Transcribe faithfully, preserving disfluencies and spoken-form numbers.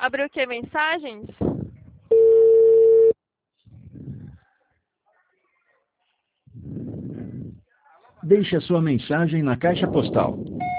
Abriu o que? Mensagens? Deixe a sua mensagem na caixa postal